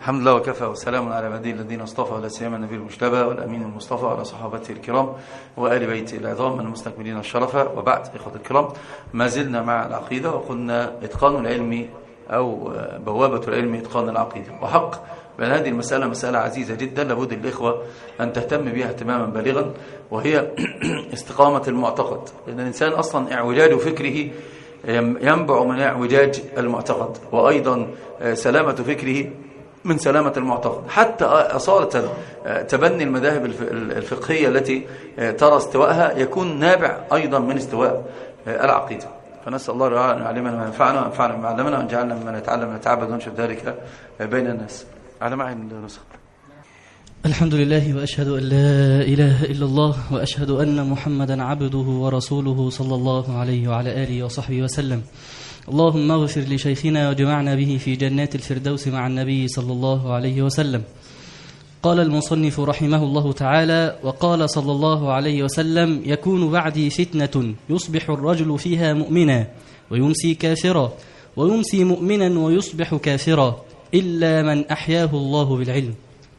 الحمد لله وكفى وسلام على عباده الذين اصطفى، ولا سيما النبي المجتبى والامين المصطفى وعلى صحابته الكرام وآل بيته العظام المستكملين الشرف. وبعد، اخوة الكرام، ما زلنا مع العقيدة، وقلنا اتقان العلم او بوابة العلم اتقان العقيدة. وحق بأن هذه المسألة مسألة عزيزة جدا لابد الإخوة أن تهتم بها اهتماما بالغا، وهي استقامة المعتقد. لأن الإنسان أصلا اعوجاج فكره ينبع من اعوجاج المعتقد، وأيضا سلامة فكره من سلامة المعتقد. حتى أصالة تبني المذاهب الفقهية التي ترى استواءها يكون نابع أيضا من استواء العقيدة. فنسأل الله أن يعلمنا ما ينفعنا وينفعنا بما علمنا، وأن جعلنا ممن يتعلم ونتعبد وننشر ذلك بين الناس. على معي النسخ. الحمد لله، وأشهد أن لا إله إلا الله، وأشهد أن محمدا عبده ورسوله صلى الله عليه وعلى آله وصحبه وسلم. اللهم اغفر لشيخنا وجمعنا به في جنات الفردوس مع النبي صلى الله عليه وسلم. قال المصنف رحمه الله تعالى: وقال صلى الله عليه وسلم: يكون بعدي فتنة يصبح الرجل فيها مؤمنا ويمسي كافرا، ويمسي مؤمنا ويصبح كافرا، إلا من أحياه الله بالعلم.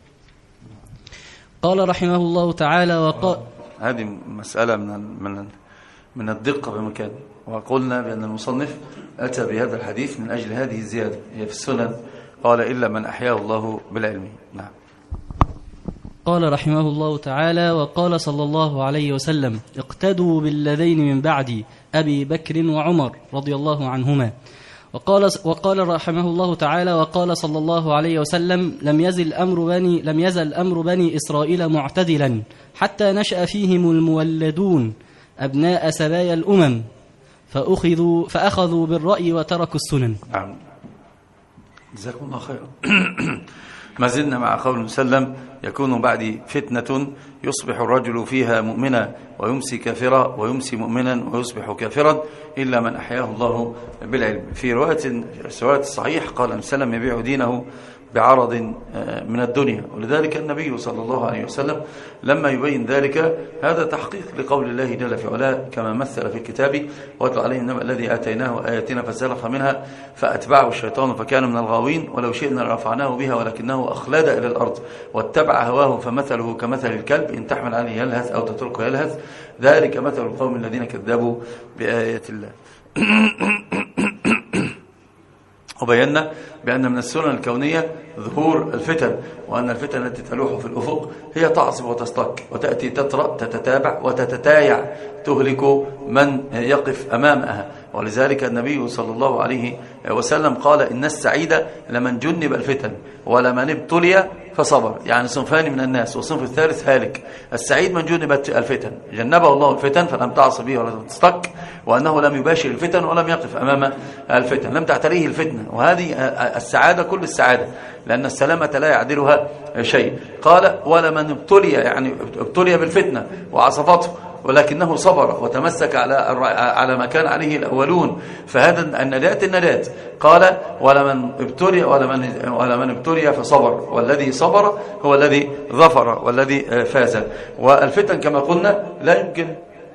قال رحمه الله تعالى: هذه مسألة من الدقة بمكان. وقلنا بأن المصنف أتى بهذا الحديث من أجل هذه الزيادة، هي في السنن، قال: إلا من أحياه الله بالعلم. نعم. قال رحمه الله تعالى: وقال صلى الله عليه وسلم: اقتدوا بالذين من بعدي أبي بكر وعمر رضي الله عنهما. وقال رحمه الله تعالى: وقال صلى الله عليه وسلم: لم يزل أمر بني إسرائيل معتدلا حتى نشأ فيهم المولدون أبناء سبايا الأمم فأخذوا بالرأي وتركوا السنن. نعم، جزاكم الله خيرا. ما زلنا مع قول وسلم: يكون بعد فتنة يصبح الرجل فيها مؤمنا ويمسي كافرا، ويمسي مؤمنا ويصبح كافرا، إلا من أحياه الله بالعلم. في رواية الصحيح قال النبي صلى الله عليه وسلم: يبيع دينه بعرض من الدنيا. ولذلك النبي صلى الله عليه وسلم لما يبين ذلك هذا تحقيق لقول الله جل في علاه، كما مثل في الكتاب: واتل عليهم النبأ الذي آتيناه آياتنا فزلق منها فأتبعه الشيطان فكان من الغاوين، ولو شئنا لرفعناه بها ولكنه أخلد إلى الأرض واتبع هواه فمثله كمثل الكلب إن تحمل عليه يلهث أو تتركه يلهث، ذلك مثل القوم الذين كذبوا بآيات الله. وبينا بأن من السنن الكونية ظهور الفتن، وأن الفتن التي تلوح في الأفق هي تعصف وتستك، وتأتي تترأ تتتابع وتتتايع تهلك من يقف أمامها. ولذلك النبي صلى الله عليه وسلم قال: إن السعيد لمن جنب الفتن ولمن ابتلي فصبر. يعني صنفان من الناس، والصنف الثالث هالك. السعيد من جنب الفتن، جنبه الله الفتن فلم تعص به ولا تستك، وأنه لم يباشر الفتن ولم يقف أمام الفتن، لم تعتريه الفتنة. وهذه السعادة كل السعادة، لأن السلامة لا يعدلها شيء. قال: ولمن ابتلي، يعني ابتلي بالفتنة وعصفته ولكنه صبر وتمسك على ما كان عليه الأولون، فهذا النجاة. قال: ولمن ابتلي فصبر، والذي صبر هو الذي ظفر والذي فاز. والفتن كما قلنا لا يمكن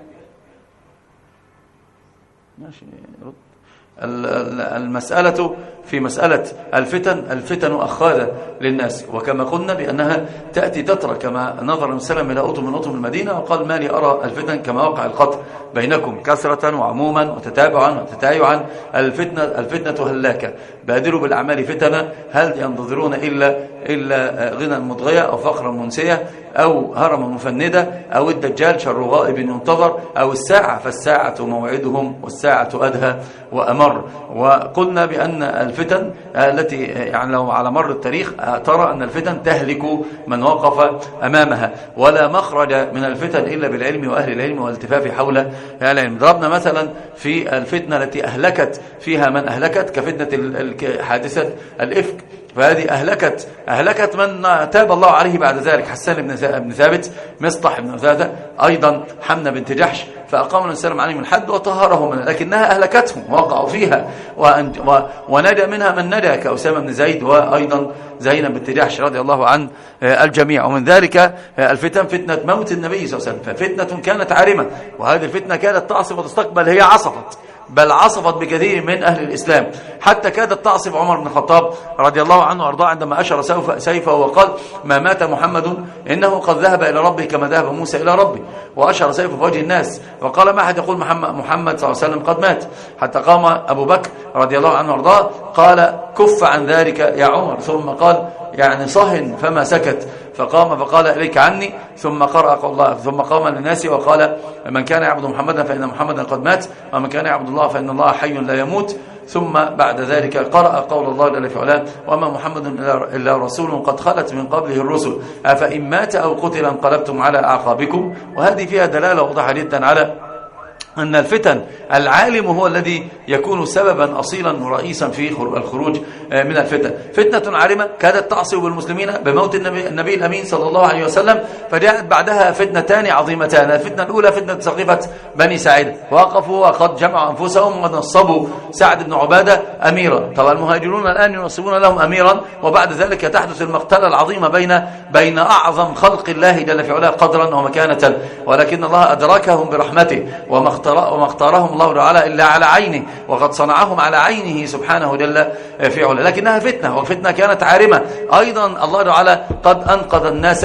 المسألة في مسألة الفتن أخاذة للناس، وكما قلنا بأنها تأتي تترى، كما نظر النبي صلى الله عليه وسلم إلى أطم من أطم المدينة وقال: ما لي أرى الفتن كما وقع القتل بينكم كثرة وعموما وتتابعا وتتايعا، الفتنة هلاكة، بادروا بالأعمال فتنة، هل ينتظرون إلا غنى مضغية أو فقرا منسية أو هرما مفندة أو الدجال شر غائب ينتظر أو الساعة، فالساعة موعدهم والساعة أدهى وأمر. وقلنا بأن الفتن التي يعني لو على مر التاريخ ترى أن الفتن تهلك من وقف أمامها، ولا مخرج من الفتن إلا بالعلم وأهل العلم والالتفاف حول العلم. ضربنا مثلا في الفتنة التي أهلكت فيها من أهلكت كفتنة حادثة الإفك، فهذه أهلكت من تاب الله عليه بعد ذلك: حسان بن ثابت، مصطح بن أثاثة، أيضا حمنة بنت جحش، فأقام النبي صلى الله عليه وسلم عليهم الحد وطهرهم منها، لكنها أهلكتهم ووقعوا فيها، ونجا منها من نجا كأسامة بن زيد، وأيضا زينب بنت جحش رضي الله عن الجميع. ومن ذلك الفتن فتنة موت النبي صلى الله عليه وسلم، ففتنة كانت عارمة، وهذه الفتنة كانت تعصف وتستقبل، هي عصفت بل عصفت بكثير من أهل الإسلام، حتى كادت تعصف عمر بن الخطاب رضي الله عنه وأرضاه عندما أشر سيفه وقال: ما مات محمد إنه قد ذهب إلى ربه كما ذهب موسى إلى ربه، وأشر سيفه في وجه الناس وقال: ما أحد يقول محمد صلى الله عليه وسلم قد مات، حتى قام أبو بكر رضي الله عنه وأرضاه قال: كف عن ذلك يا عمر، ثم قال يعني صهن فما سكت، فقام فقال: إليك عني، ثم قرأ قول الله، ثم قام للناس وقال: من كان يعبد محمدا فإن محمدا قد مات، ومن كان يعبد الله فإن الله حي لا يموت. ثم بعد ذلك قرأ قول الله جل في علاه: وما محمد إلا رسول قد خلت من قبله الرسل أفإن مات أو قتل انقلبتم على أعقابكم. وهذه فيها دلالة واضحة جدا على أن الفتن العالم هو الذي يكون سببا أصيلا ورئيسا في الخروج من الفتن. فتنة عارمة كادت تعصب المسلمين بموت النبي الأمين صلى الله عليه وسلم، فجاءت بعدها فتنتان عظيمتان. الفتنة الأولى فتنة سقيفة بني ساعدة، وقفوا وقد جمعوا أنفسهم ونصبوا سعد بن عبادة أميرا. طبعا المهاجرون الآن ينصبون لهم أميرا، وبعد ذلك تحدث المقتلة العظيمة بين أعظم خلق الله جل في علاه قدرا ومكانة، ولكن الله أدركهم برحمته وما اختارهم الله تعالى إلا على عينه، وقد صنعهم على عينه سبحانه جل في علاه. لكنها فتنة، وفتنة كانت عارمة أيضا. الله تعالى قد أنقذ الناس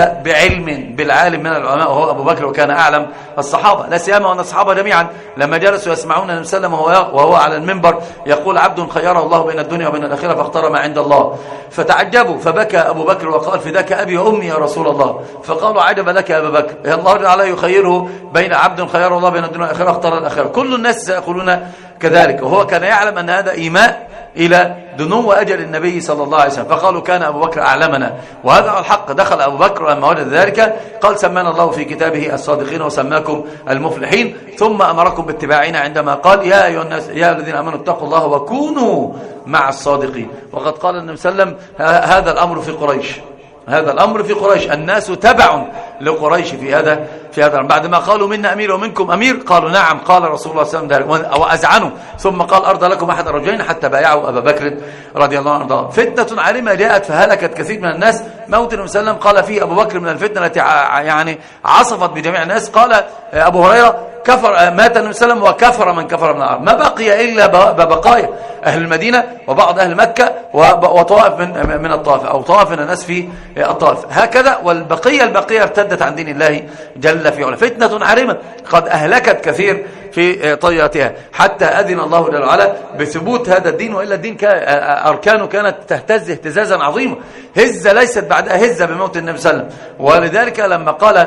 بالعالم من العلماء وهو أبو بكر، وكان أعلم الصحابة، لا سيما وأن الصحابة جميعا لما جلسوا يسمعون النبي صلى الله عليه وسلم وهو على المنبر يقول: عبد خيره الله بين الدنيا وبين الآخرة فاختار ما عند الله، فتعجبوا، فبكى أبو بكر وقال: فداك أبي وأمي يا رسول الله. فقالوا: عجبا لك يا أبا بكر، الله تعالى يخيره بين عبد خيره الله بين الدنيا والآخرة اختار الآخرة. كل الناس سيقولون كذلك، وهو كان يعلم أن هذا إيماء إلى دنو أجل النبي صلى الله عليه وسلم، فقالوا: كان أبو بكر أعلمنا، وهذا الحق. دخل أبو بكر لما وجد ذلك قال: سمانا الله في كتابه الصادقين وسماكم المفلحين، ثم أمركم باتباعنا عندما قال: يا أيها الناس يا الذين آمنوا اتقوا الله وكونوا مع الصادقين. وقد قال النبي صلى الله عليه وسلم: هذا الأمر في قريش، هذا الأمر في قريش، الناس تبع لقريش في هذا بعد ما قالوا: منا أمير ومنكم أمير، قالوا: نعم. قال رسول الله صلى الله عليه وسلم وأزعنوا، ثم قال: أرضى لكم أحد الرجلين، حتى بايعوا أبا بكر رضي الله عنه. فتنة عارمة جاءت فهلكت كثير من الناس. موت النبي صلى الله عليه وسلم قال فيه أبو بكر من الفتنة التي يعني عصفت بجميع الناس. قال أبو هريرة: مات النبي صلى الله عليه وسلم وكفر من كفر من العرب، ما بقي إلا ببقايا أهل المدينة وبعض أهل مكة وطائف من الطائف، أو طائف من الناس في الطائف، هكذا. والبقية ارتدت عن دين الله جل في علاه. فتنة عارمة قد أهلكت كثير في طياتها، حتى أذن الله جل وعلا بثبوت هذا الدين، وإلا الدين أركانه كانت تهتز اهتزازا عظيما، هزة ليست بعدها هزة بموت النبي صلى الله عليه وسلم. ولذلك لما قال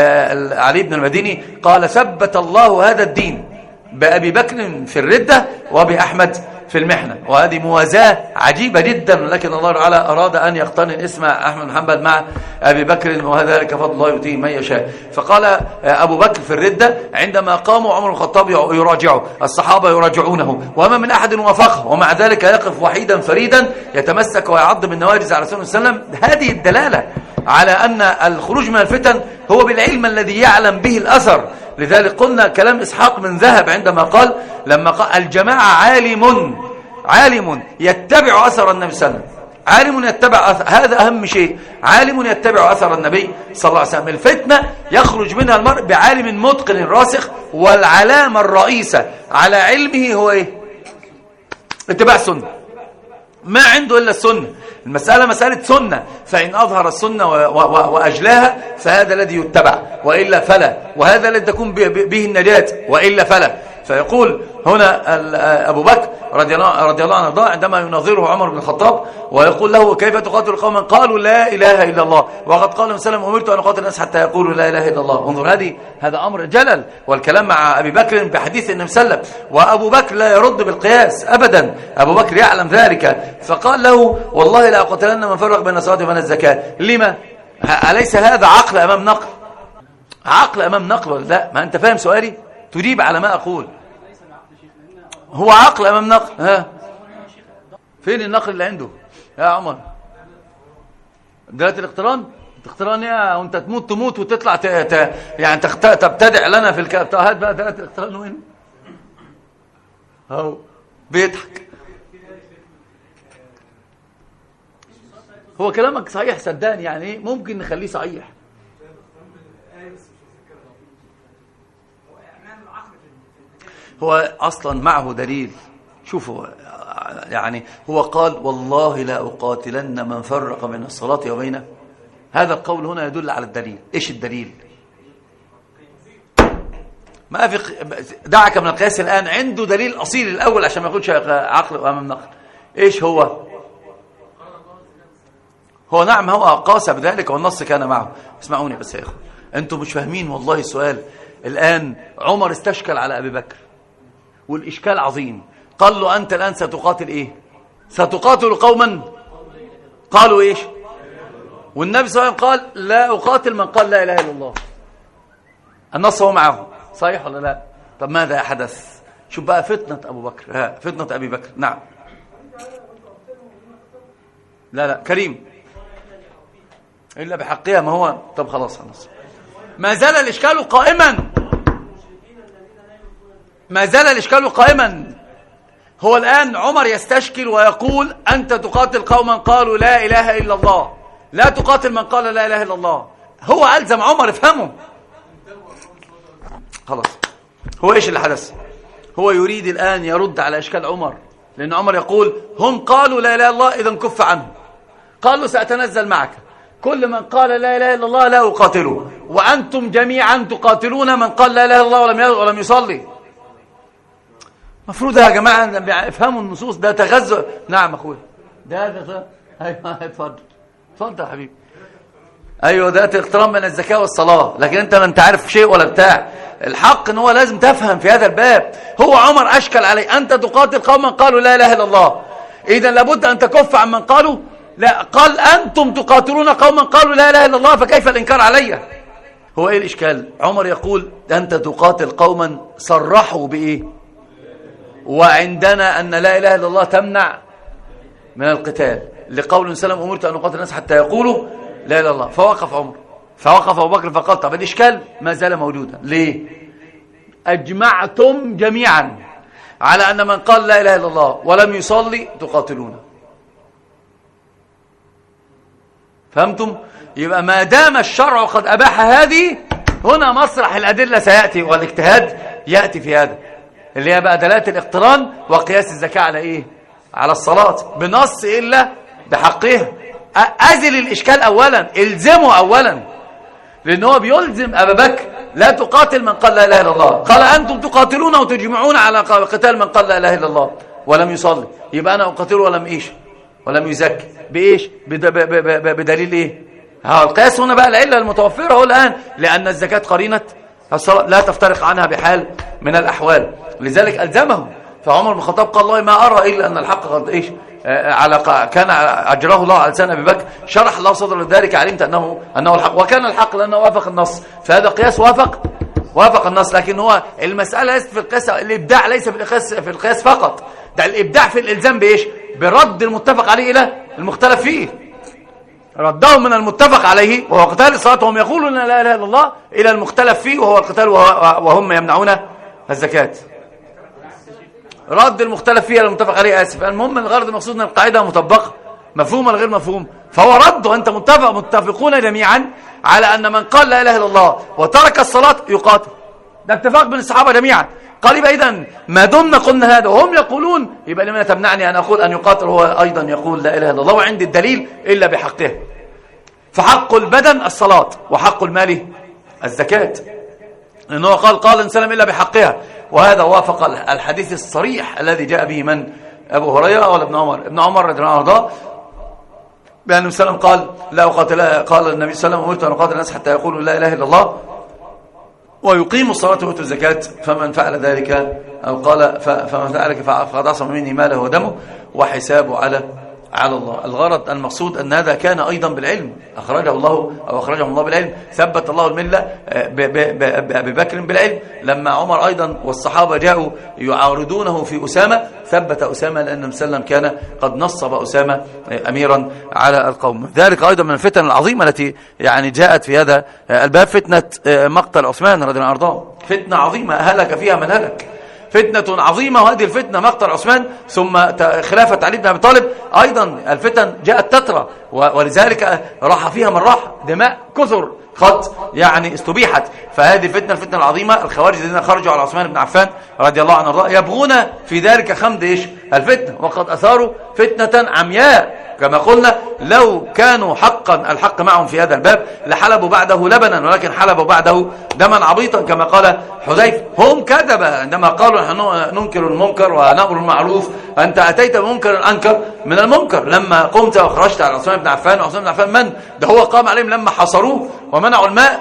علي بن المديني قال: ثبت الله هذا الدين بأبي بكر في الردة وبأحمد في المحنة. وهذه موازاة عجيبة جدا، لكن الله تعالى أراد أن يقترن اسم أحمد بن حنبل مع أبي بكر، وذلك فضل الله يؤتيه من يشاء. فقال أبو بكر في الردة عندما قاموا عمر بن الخطاب يراجعه، الصحابة يراجعونه، وما من أحد وافقه، ومع ذلك يقف وحيدا فريدا يتمسك ويعض بالنواجذ على رسول الله صلى الله عليه وسلم. هذه الدلالة على أن الخروج من الفتن هو بالعلم الذي يعلم به الأثر. لذلك قلنا كلام إسحاق من ذهب عندما قال: لما قال الجماعة عالم يتبع أثر النبي صلى الله عليه وسلم، عالم يتبع أثر، هذا أهم شيء، عالم يتبع أثر النبي صلى الله عليه وسلم. الفتنة يخرج منها المرء بعالم متقن راسخ، والعلامة الرئيسة على علمه هو إيه؟ اتباع السنة، ما عنده إلا السنة. المسألة مسألة سنة، فإن أظهر السنة وأجلاها فهذا الذي يتبع، وإلا فلا، وهذا الذي تكون به النجاة، وإلا فلا. فيقول هنا أبو بكر رضي الله عنه عندما يناظره عمر بن الخطاب ويقول له: كيف تقاتل قوما قالوا لا إله إلا الله وقد قال وسلم أمرت أن أقاتل الناس حتى يقولوا لا إله إلا الله. انظر، هذا أمر جلل، والكلام مع أبي بكر بحديث النبي صلى الله عليه وسلم، وأبو بكر لا يرد بالقياس أبدا، أبو بكر يعلم ذلك. فقال له: والله لا أقتلن من فرق بين الصلاة وبين الزكاة. لما؟ أليس هذا عقل أمام نقل؟ عقل أمام نقل؟ لا، ما أنت فاهم سؤالي؟ تجيب على ما أقول. هو عقل أمام نقل. ها، فين النقل اللي عنده يا عمر؟ دلالة الاقتران يا وانت تموت وتطلع يعني تبتدع لنا في الكلام. هات بقى دلالة الاقتران وين؟ هو بيضحك. هو كلامك صحيح صدقني، يعني ممكن نخليه صحيح. هو أصلا معه دليل. شوفوا يعني هو قال والله لا أقاتلن من فرق بين الصلاة وبين. هذا القول هنا يدل على الدليل. إيش الدليل؟ ما في دعك من القياس الآن، عنده دليل أصيل الأول عشان ما يقولش عقل وأمام نقل. إيش هو؟ هو نعم هو قاس بذلك والنص كان معه. اسمعوني بس يا إخوة، أنتم مش فاهمين والله السؤال. الآن عمر استشكل على أبي بكر والإشكال عظيم. قال له أنت الآن ستقاتل إيه؟ ستقاتل قوما قالوا إيش؟ والنبي صلى الله عليه وسلم قال لا أقاتل من قال لا إله إلا الله. النص هو معه صحيح ولا لا؟ طب ماذا حدث؟ شوف بقى فتنة أبو بكر، فتنة أبي بكر. نعم لا كريم إلا بحقها. ما هو طب خلاص النص ما زال الإشكال قائما، ما زال الإشكال قائما. هو الآن عمر يستشكل ويقول أنت تقاتل قوما قالوا لا إله إلا الله، لا تقاتل من قال لا إله إلا الله. هو ألزم عمر افهمه. خلاص هو إيش اللي حدث؟ هو يريد الآن يرد على إشكال عمر، لأن عمر يقول هم قالوا لا إله إلا الله إذا كف عنهم. قال له سأتنزل معك، كل من قال لا إله إلا الله لا أقاتله، وأنتم جميعا تقاتلون من قال لا إله إلا الله ولم يصلي. مفروض يا جماعة افهموا النصوص. ده تغزل. نعم أخوي ده أيوة اتفضل يا حبيبي. أيوة ده اقتران بين الزكاة والصلاة، لكن أنت ما أنت عارف شيء ولا بتاع. الحق ان هو لازم تفهم في هذا الباب. هو عمر أشكل عليه أنت تقاتل قوما قالوا لا إله إلا الله، إذا لابد أن تكف عن من قالوا لا. قال أنتم تقاتلون قوما قالوا لا إله إلا الله، فكيف الإنكار علي؟ هو إيه الإشكال؟ عمر يقول أنت تقاتل قوما صرحوا بإيه؟ وعندنا أن لا إله إلا الله تمنع من القتال، لقول سلم أمرت أن أقاتل الناس حتى يقولوا لا إله إلا الله. فوقف عمر، فوقف أبو بكر فقال طب الإشكال ما زال موجودا. ليه؟ أجمعتم جميعا على أن من قال لا إله إلا الله ولم يصلي تقاتلونه. فهمتم؟ يبقى ما دام الشرع قد أباح هذه، هنا مسرح الأدلة سيأتي والاجتهاد يأتي في هذا، اللي هي بقى دلالة الاقتران وقياس الزكاة على إيه؟ على الصلاة بنص إلا بحقها. أزل الإشكال أولا، إلزمه أولا، لأنه هو بيلزم أبا بكر لا تقاتل من قال لا إله إلا الله. قال أنتم تقاتلون وتجمعون على قتال من قال لا إله إلا الله ولم يصلي، يبقى أنا أقاتله ولم يزكي بإيش؟ بدليل إيه؟ القياس هنا بقى العلة المتوفرة هو الآن، لأن الزكاة قرينة الصلاة لا تفترق عنها بحال من الأحوال، لذلك ألزمهم. فعمر بن الخطاب قال الله ما أرى إلا أن الحق قد إيش كان أجراه الله على لسان أبي بكر، شرح الله صدر ذلك، علمت أنه الحق، وكان الحق لأنه وافق النص. فهذا قياس وافق النص. لكن هو المسألة ليست في القياس، الإبداع ليس في القياس فقط، ده الإبداع في الإلزام بإيش؟ برد المتفق عليه إلى المختلف فيه. ردهم من المتفق عليه وهو قتال الصلاة وهم يقولون لا إله إلا الله إلى المختلف فيه وهو القتال وهم يمنعون الزكاة. رد المختلف فيها المتفق عليه. آسف، المهم الغرض المقصود أن القاعدة مطبقة، مفهوم ولا غير مفهوم. فهو رده، أنت متفقون جميعا على أن من قال لا إله إلا الله وترك الصلاة يقاتل. ده اتفاق بين الصحابة جميعا. قال يبقى إذن ما دمنا قلنا هذا وهم يقولون، يبقى لماذا تمنعني أن أقول أن يقاتل هو أيضا يقول لا إله إلا الله وعندي الدليل إلا بحقه. فحق البدن الصلاة وحق المال الزكاة، لأنه قال إن سلم إلا بحقها. وهذا وافق الحديث الصريح الذي جاء به من أبو هريرة ولا ابن عمر رضي الله عنه، بأن النبي صلى الله عليه وسلم قال لا أقاتل، قال النبي صلى الله عليه وسلم أمرت أن أقاتل الناس حتى يقولوا لا إله إلا الله ويقيموا الصلاة ويؤتوا الزكاة، فمن فعل ذلك أو قال فمن فعل ذلك فقد عصم مني ماله ودمه وحسابه على الله. الغرض المقصود أن هذا كان أيضا بالعلم، أخرجهم الله بالعلم. ثبت الله الملة بأبي بكر بالعلم. لما عمر أيضا والصحابة جاءوا يعارضونه في أسامة، ثبت أسامة لأن النبي صلى الله عليه وسلم كان قد نصب أسامة أميرا على القوم. ذلك أيضا من الفتن العظيمة التي يعني جاءت في هذا الباب، فتنة مقتل عثمان رضي الله عنه، فتنة عظيمة هلك فيها من هلك، فتنة عظيمة. وهذه الفتنة مقتل عثمان ثم خلافة علي بن أبي طالب أيضا الفتن جاءت تترى، ولذلك راح فيها من راح، دماء كثر قد يعني استبيحت. فهذه الفتنة العظيمة. الخوارج الذين خرجوا على عثمان بن عفان رضي الله عنه وارضاه يبغون في ذلك خمد الفتنة، وقد أثاروا فتنة عمياء كما قلنا. لو كانوا حقا الحق معهم في هذا الباب لحلبوا بعده لبنا، ولكن حلبوا بعده دما عبيطا كما قال حذيفة. هم كذبة عندما قالوا ننكر المنكر ونأمر المعروف، أنت أتيت بمنكر أنكر من المنكر. لما قمت وخرجت على عثمان بن عفان، وعثمان بن عفان من؟ ده هو قام عليهم لما حصروه ومنعوا الماء،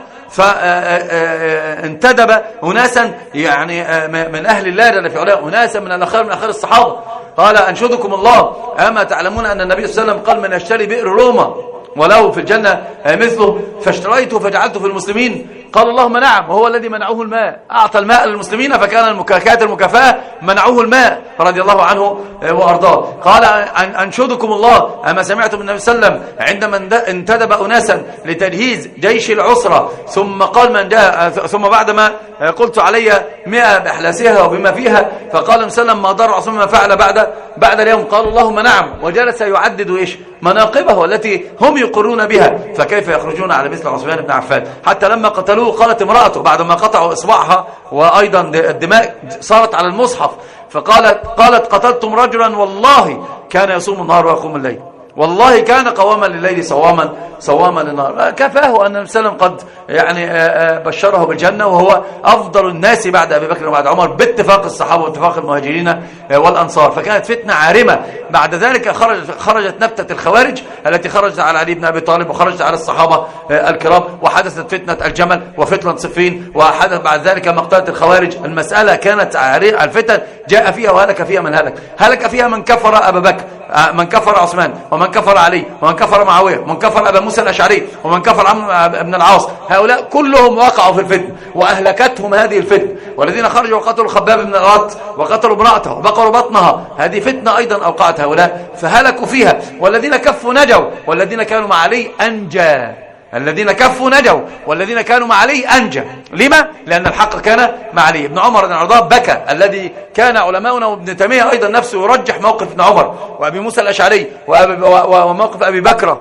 فانتدب أناسا يعني من أهل الله جل في علاه، أناسا من الأخيار من أخيار الصحابة. قال أنشدكم الله أما تعلمون أن النبي صلى الله عليه وسلم قال من يشتري بئر روما وله في الجنة مثله فاشتريته فجعلته في المسلمين؟ قال اللهم نعم، وهو الذي منعوه الماء، أعطى الماء للمسلمين فكان كانت المكافأة منعوه الماء رضي الله عنه وأرضاه. قال أنشدكم الله أما سمعتم النبي صلى الله عليه وسلم عندما انتدب أناسا لتجهيز جيش العسرة ثم قال من جاء ثم بعدما قلت علي 100 بأحلاسها وبما فيها، فقال النبي صلى الله عليه وسلم ما ضر عثمان ما فعل بعد اليوم؟ قال اللهم نعم، وجلس يعدد مناقبه التي هم يقرون بها. فكيف يخرجون على مثل عثمان بن عفان؟ حتى لما قتلوه قالت امرأته بعد ما قطعوا إصبعها وأيضا الدماء صارت على المصحف، قالت قتلتم رجلا والله كان يصوم النهار ويقوم الليل، والله كان قواما لليل صواما للنهار. كفاه أن النبي صلى الله عليه وسلم قد يعني بشره بالجنة، وهو أفضل الناس بعد أبي بكر وبعد عمر باتفاق الصحابة واتفاق المهاجرين والأنصار. فكانت فتنة عارمة. بعد ذلك خرجت نبتة الخوارج التي خرجت على علي بن أبي طالب وخرجت على الصحابة الكرام، وحدثت فتنة الجمل وفتنة صفين، وحدث بعد ذلك مقتلة الخوارج. المسألة كانت الفتن جاء فيها وهلك فيها من هلك فيها من كفر أبا بكر، من كفر عثمان، ومن كفر علي، ومن كفر معاوية، ومن كفر أبا موسى الأشعري، ومن كفر عمرو بن العاص. هؤلاء كلهم وقعوا في الفتن وأهلكتهم هذه الفتن. والذين خرجوا وقتلوا خباب بن الأرط وقتلوا امرأته وبقروا بطنها، هذه فتنة أيضا أوقعت هؤلاء فهلكوا فيها. والذين كفوا نجوا، والذين كانوا مع علي أنجى. الذين كفوا نجوا والذين كانوا مع علي أنجى. لما؟ لأن الحق كان مع علي. ابن عمر بن الخطاب بكى، الذي كان علماؤنا وابن تيمية أيضا نفسه يرجح موقف ابن عمر وأبي موسى الأشعري وموقف أبي بكر.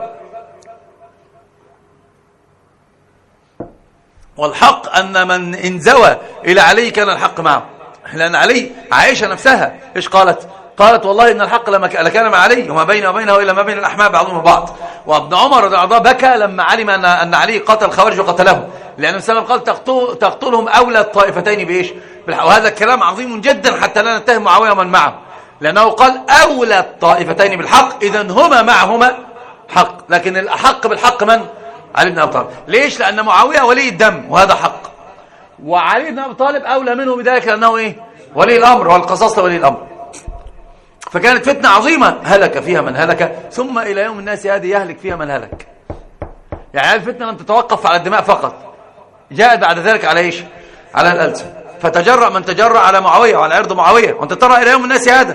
والحق أن من انزوى إلى علي كان الحق معه، لأن علي عائشة نفسها إيش قالت والله إن الحق لكان مع علي وما بينه وبينه إلا ما بين الأحماء بعضهم بعض. وابن عمر رضي الله عنه بكى لما علم أن علي قتل الخوارج وقتله، لأن السلام قال تقتلهم أولى الطائفتين بإيش؟ وهذا الكلام عظيم جدا حتى لا نتهم معاوية ومن معه، لأنه قال أولى الطائفتين بالحق، إذن هما معهما حق، لكن الأحق بالحق من؟ علي بن أبي طالب. ليش؟ لأن معاوية ولي الدم وهذا حق، وعلي بن أبي طالب أولى منه بذلك لأنه إيه؟ ولي الأمر، والقصاص لولي الأمر. فكانت فتنة عظيمة هلك فيها من هلك، ثم إلى يوم الناس هذه يهلك فيها من هلك. يعني هذه الفتنة لم تتوقف على الدماء فقط، جاءت بعد ذلك على إيش؟ على الألسن. فتجرأ من تجرأ على معاوية وعلى عرض معاوية، وانت ترى إلى يوم الناس هذا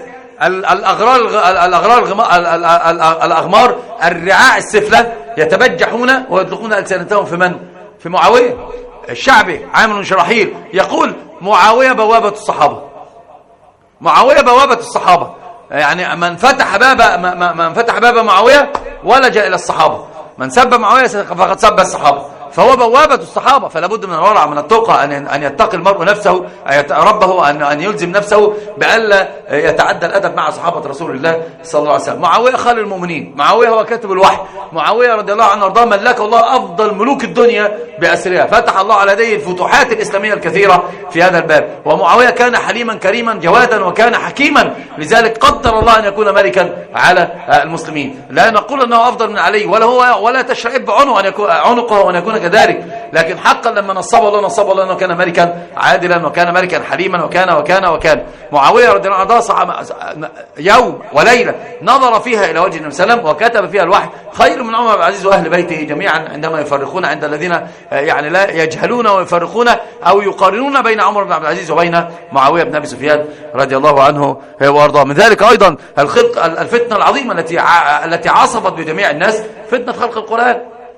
الأغمار الرعاع السفلة يتبجحون ويطلقون ألسنتهم في من؟ في معاوية. الشعبي عامر بن شراحيل يقول معاوية بوابة الصحابة، معاوية بوابة الصحابة، يعني من فتح باب معاوية ولجأ إلى الصحابة، من سب معاوية فقد سب الصحابة، فهو بوابة الصحابة. فلا بد من الورع من التقى أن يتقي المرء نفسه ربه، أن يلزم نفسه بألا يتعدى الأدب مع صحابة رسول الله صلى الله عليه وسلم. معاوية خال المؤمنين، معاوية هو كاتب الوحي، معاوية رضي الله عنه وارضاه ملك الله أفضل ملوك الدنيا بأسرها، فتح الله على يديه الفتوحات الإسلامية الكثيرة في هذا الباب. ومعاوية كان حليما كريما جوادا وكان حكيما، لذلك قدر الله أن يكون ملكا على المسلمين. لا نقول أنه أفضل من علي ولا تشرب عنقه وأن يكون كذلك، لكن حقا لما نصبه الله أنه كان ملكا عادلا وكان ملكا حليما وكان معاوية رضي الله عنه يوم وليلة نظر فيها إلى وجه النبي صلى الله عليه وسلم وكتب فيها الوحي خير من عمر بن العزيز وأهل بيته جميعا، عندما يفرقون عند الذين يعني لا يجهلون ويفرقون أو يقارنون بين عمر بن عبد العزيز وبين معاوية بن أبي سفيان رضي الله عنه وأرضاه. من ذلك أيضا الفتنة العظيمة التي عصفت بجميع الناس، فتنة خلق القرآن.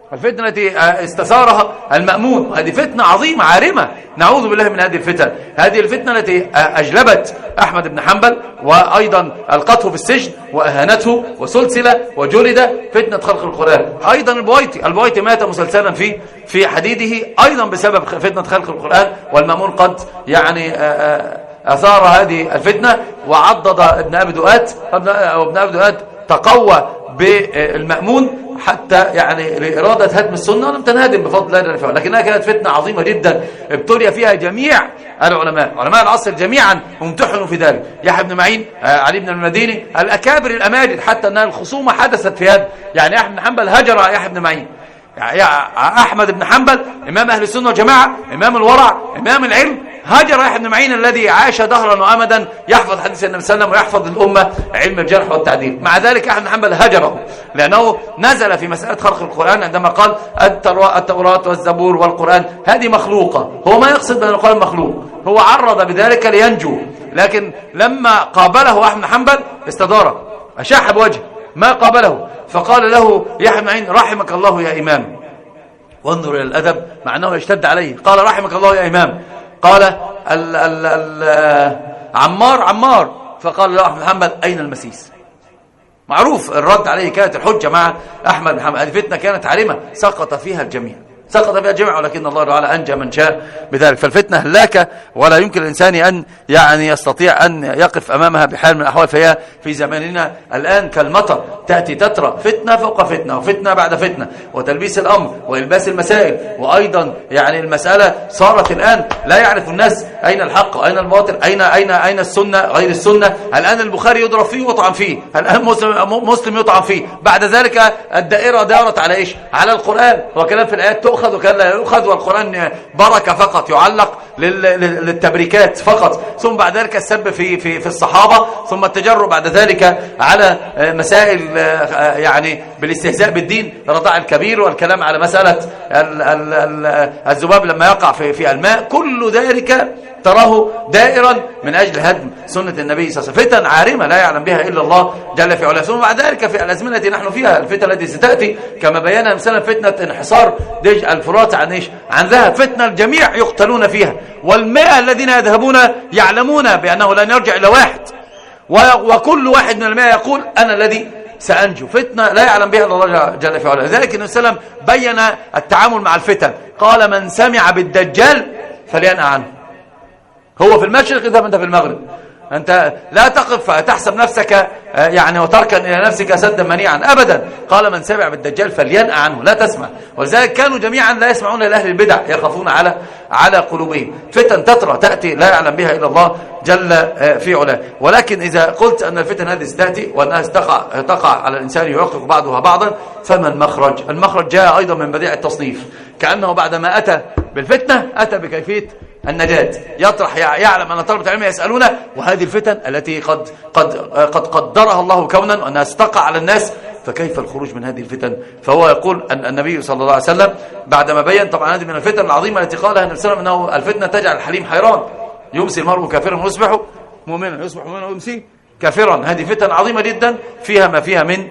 الفتنة التي استثارها المأمون، هذه فتنة عظيمة عارمة، نعوذ بالله من هذه الفتن. هذه الفتنة التي أجلبت أحمد بن حنبل وأيضا ألقته في السجن وأهانته وسلسلة وجلد، فتنة خلق القرآن. أيضا البويطي مات مسلسلا في حديده أيضا بسبب فتنة خلق القرآن، والمأمون قد يعني أثار هذه الفتنة وعضد ابن أبي دؤاد، وابن أبي دؤاد تقوى بالمأمون حتى يعني لإرادة هدم السنة، ولم تنهدم بفضل الله جل وعلا، لكنها كانت فتنة عظيمة جدا ابتلي فيها جميع العلماء، علماء العصر جميعا امتحنوا في ذلك. يحيى بن معين، علي بن المديني، الأكابر الأماجد، حتى أن الخصومة حدثت في هذا. يعني أحمد بن حنبل هجر يحيى بن معين. أحمد بن حنبل إمام أهل السنة والجماعة، إمام الورع، إمام العلم، هاجر يحيى بن معين الذي عاش دهرا وأمدا يحفظ حديث النبي صلى الله عليه وسلم ويحفظ الأمة علم الجرح والتعديل. مع ذلك أحمد بن حنبل هجره لأنه نزل في مسألة خلق القرآن عندما قال التوراة والزبور والقرآن هذه مخلوقة. هو ما يقصد بأن القرآن مخلوق، هو عرض بذلك لينجو، لكن لما قابله أحمد بن حنبل استدار، أشاح بوجهه، ما قابله، فقال له يحيى بن معين رحمك الله يا إمام. وانظر إلى الأدب مع أنه يشتد عليه، قال رحمك الله يا إمام. قال عمار، فقال له أحمد بن حنبل أين المسيس؟ معروف الرد عليه، كانت الحجة مع أحمد بن حنبل. هذه فتنة كانت عارمة سقط فيها الجميع، ولكن الله تعالى أنجى من شاء بذلك. فالفتنة هلاكة، ولا يمكن الإنسان أن يعني يستطيع أن يقف أمامها بحال من الأحوال. فهي في زماننا الآن كالمطر، تأتي تترى فتنة فوق فتنة وفتنة بعد فتنة، وتلبيس الأمر وإلباس المسائل. وأيضا يعني المسألة صارت الآن لا يعرف الناس أين الحق وأين الباطل، أين السنة غير السنة. الآن البخاري يضرب فيه ويطعن فيه، الآن مسلم يطعن فيه. بعد ذلك الدائرة دارت على إيش؟ على القرآن، وكلام في الآيات تؤخذ وكان لا يؤخذ، والقرآن بركة فقط يعلق للتبريكات فقط. ثم بعد ذلك السب في الصحابة، ثم التجرؤ بعد ذلك على مسائل يعني بالاستهزاء بالدين، رضاع الكبير، والكلام على مسألة الذباب لما يقع في الماء. كل ذلك تراه دائرا من أجل هدم سنة النبي صلى الله عليه وسلم. فتن عارمة لا يعلم بها إلا الله جل في علاه. ثم بعد ذلك في الأزمنة التي نحن فيها، الفتن التي ستأتي كما بينا مثلا فتنة انحصار ديج الفرات عن ذهب، فتنة الجميع يقتلون فيها، والمئة الذين يذهبون يعلمون بأنه لن يرجع إلى واحد، وكل واحد من المئة يقول أنا الذي سأنجو. فتنة لا يعلم بها إلا الله جل في علاه. لذلك النبي صلى الله عليه وسلم بين التعامل مع الفتن، قال من سمع بالدجال فلينأ عنه. هو في المشرق إذا أنت في المغرب، أنت لا تقف تحسب نفسك يعني وتركن إلى نفسك سدا منيعا أبدا. قال من سمع بالدجال فلينأ عنه، لا تسمع. ولذلك كانوا جميعا لا يسمعون لأهل البدع، يخافون على قلوبهم. فتن تترى تأتي لا يعلم بها إلا الله جل في علاه. ولكن إذا قلت أن الفتن هذه ستأتي وأنها تقع على الإنسان يعقق بعضها بعضا، فما المخرج؟ المخرج جاء أيضا من بديع التصنيف، كأنه بعدما أتى بالفتنة أتى بكيفية النجاة. يطرح يعلم أن طلبة العلم يسألون، وهذه الفتن التي قد قدرها الله كونا وأنها ستقع على الناس، فكيف الخروج من هذه الفتن؟ فهو يقول أن النبي صلى الله عليه وسلم بعدما بين طبعا هذه من الفتن العظيمة التي قالها النبي صلى الله عليه وسلم، أنه الفتنة تجعل الحليم حيران، يمسي المرء كافرا ويصبح مؤمنا، يصبح مؤمنا ويمسي كافرا. هذه فتن عظيمة جدا، فيها ما فيها من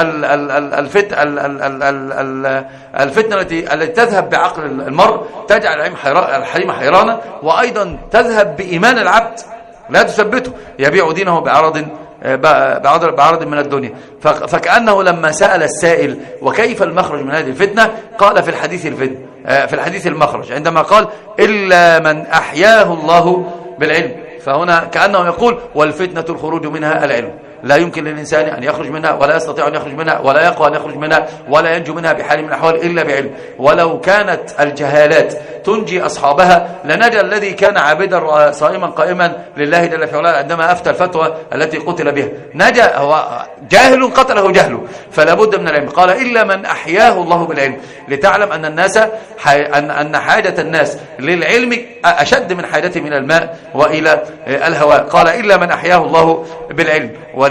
الفتنة التي تذهب بعقل المرء، تجعل الحليم حيرانا، وأيضا تذهب بإيمان العبد، لا تثبته، يبيع دينه بعرض من الدنيا. فكأنه لما سأل السائل وكيف المخرج من هذه الفتنة، قال في الحديث المخرج عندما قال إلا من أحياه الله بالعلم. فهنا كأنه يقول والفتنة الخروج منها العلم، لا يمكن للإنسان أن يخرج منها، ولا يستطيع أن يخرج منها، ولا يقوى أن يخرج منها، ولا ينجو منها بحال من الأحوال إلا بعلم. ولو كانت الجهالات تنجي أصحابها لنجا الذي كان عابدا صائما قائما لله جل في علاه عندما أفتى الفتوى التي قتل بها، نجا هو جاهل قتله جهله، فلا بد من العلم. قال إلا من أحياه الله بالعلم، لتعلم أن الناس أن حاجة الناس للعلم أشد من حاجتهم إلى الماء وإلى الهواء. قال إلا من أحياه الله بالعلم.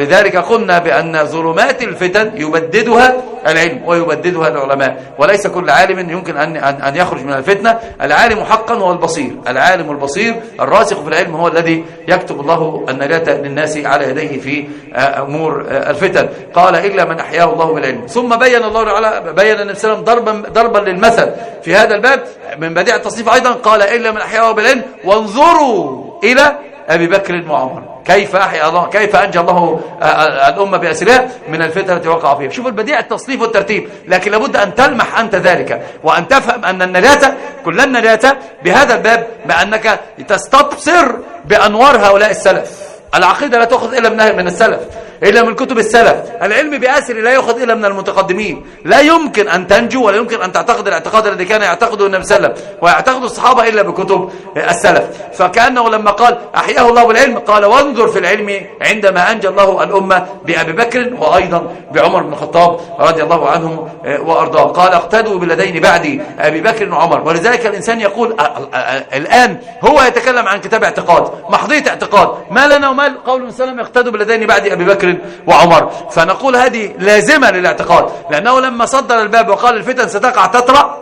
ولذلك قلنا بأن ظلمات الفتن يبددها العلم ويبددها العلماء، وليس كل عالم يمكن أن يخرج من الفتنة. العالم حقا هو البصير، العالم البصير الراسخ في العلم هو الذي يكتب الله النجاة للناس على يديه في أمور الفتن. قال إلا من أحياه الله بالعلم. ثم بين الله تعالى، بين النبي صلى الله عليه وسلم ضربا للمثل في هذا الباب من بديع التصنيف أيضا، قال إلا من أحياه بالعلم وانظروا إلى أبي بكر وعمر كيف أحيا الله، كيف أنجى الله الأمة بأسرها من الفتنة التي وقع فيها. شوف البديع التصنيف والترتيب، لكن لابد أن تلمح أنت ذلك وأن تفهم أن النجاة كل النجاة بهذا الباب بأنك تستبصر بأنوار هؤلاء السلف. العقيدة لا تأخذ إلا من السلف، إلا من كتب السلف. العلم بأسر لا يأخذ إلا من المتقدمين. لا يمكن أن تنجو ولا يمكن أن تعتقد الاعتقاد الذي كان يعتقده النبي صلى الله عليه وسلم ويعتقد الصحابة إلا بكتب السلف. فكأنه لما قال أحياه الله بالعلم قال وانظر في العلم عندما أنجى الله الأمة بأبي بكر وأيضا بعمر بن الخطاب رضي الله عنهم وأرضاه. قال اقتدوا بالذين بعد أبي بكر وعمر. ولذلك الإنسان يقول الآن هو يتكلم عن كتاب اعتقاد، محضية اعتقاد، ما لنا ومال قول النبي صلى الله عليه وسلم اقتدوا بالذين بعد أبي بكر وعمر. فنقول هذه لازمة للاعتقاد، لأنه لما صدر الباب وقال الفتن ستقع تترى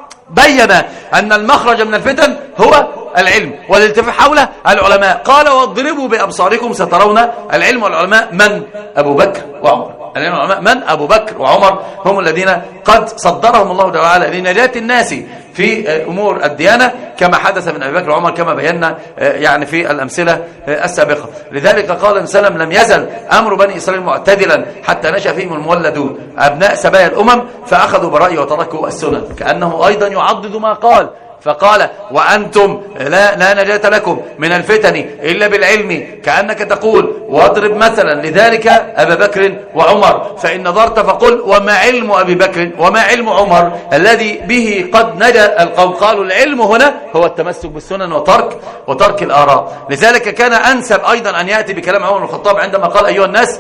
بين أن المخرج من الفتن هو العلم والالتفاف حول العلماء. قال واضربوا بأبصاركم سترون. العلم والعلماء من؟ أبو بكر وعمر. العلم والعلماء من؟ أبو بكر وعمر، هم الذين قد صدرهم الله تعالى لنجاة الناس في أمور الديانة كما حدث من أبي بكر وعمر كما بينا يعني في الأمثلة السابقة. لذلك قال النبي صلى الله عليه وسلم لم يزل أمر بني إسرائيل معتدلا حتى نشأ فيهم المولد أبناء سبايا الأمم فأخذوا برأي وتركوا السنن. كأنه أيضا يعضد ما قال، فقال وأنتم لا نجاة لكم من الفتن إلا بالعلم. كأنك تقول واضرب مثلا لذلك أبا بكر وعمر، فإن نظرت فقل وما علم أبي بكر وما علم عمر الذي به قد نجا القوم. قالوا العلم هنا هو التمسك بالسنن وترك الآراء. لذلك كان أنسب أيضا أن يأتي بكلام عمر بن الخطاب عندما قال أيها الناس